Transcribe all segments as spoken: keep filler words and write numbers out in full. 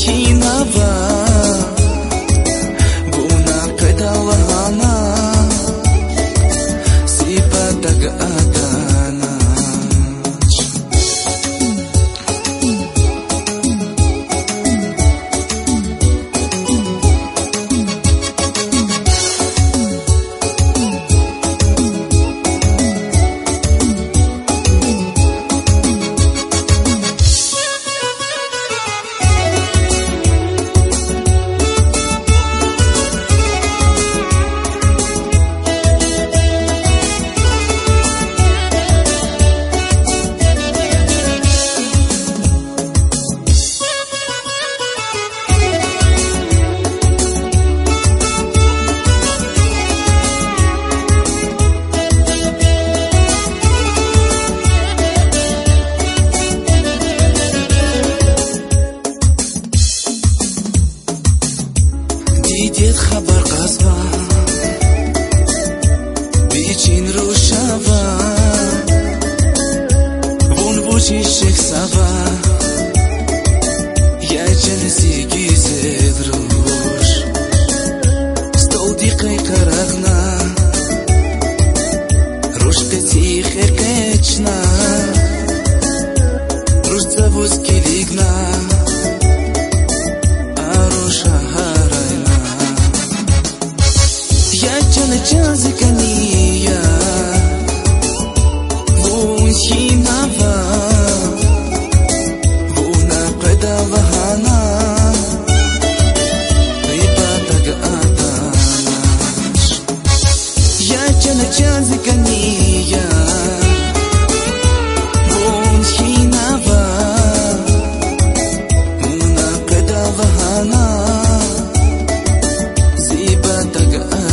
hinava Buna pedalana Sipadag adanach Дед хабар казба бичин рушава вон вучи шексава я ченси гизедруш столди кайкарагна рушпеци херкечна рушцавус килигна аруша Chazikaniya Vun hinava Vuna pedavahana Ripadag adanash Ya chana chazikaniya Vun hinava Vuna pedavahana Ripadag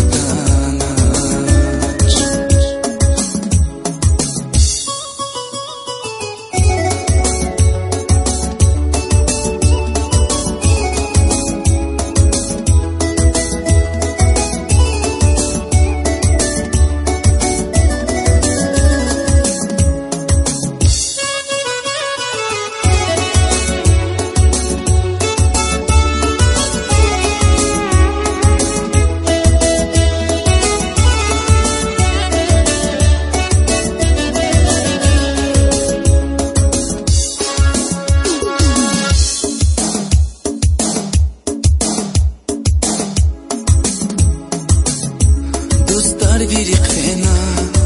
Вирикхена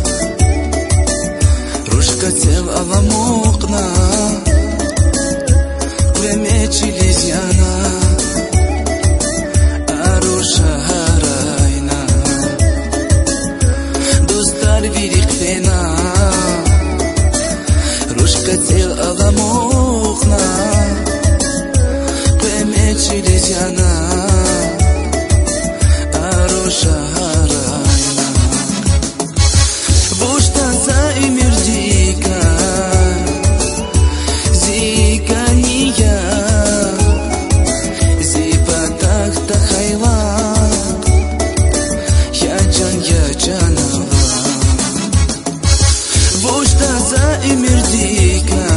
Рушка цел аламокна Племечи лизяна Аруша харайна Достар вирикхена Рушка цел аламокна Племечи лизяна Аруша Вождь за и мердика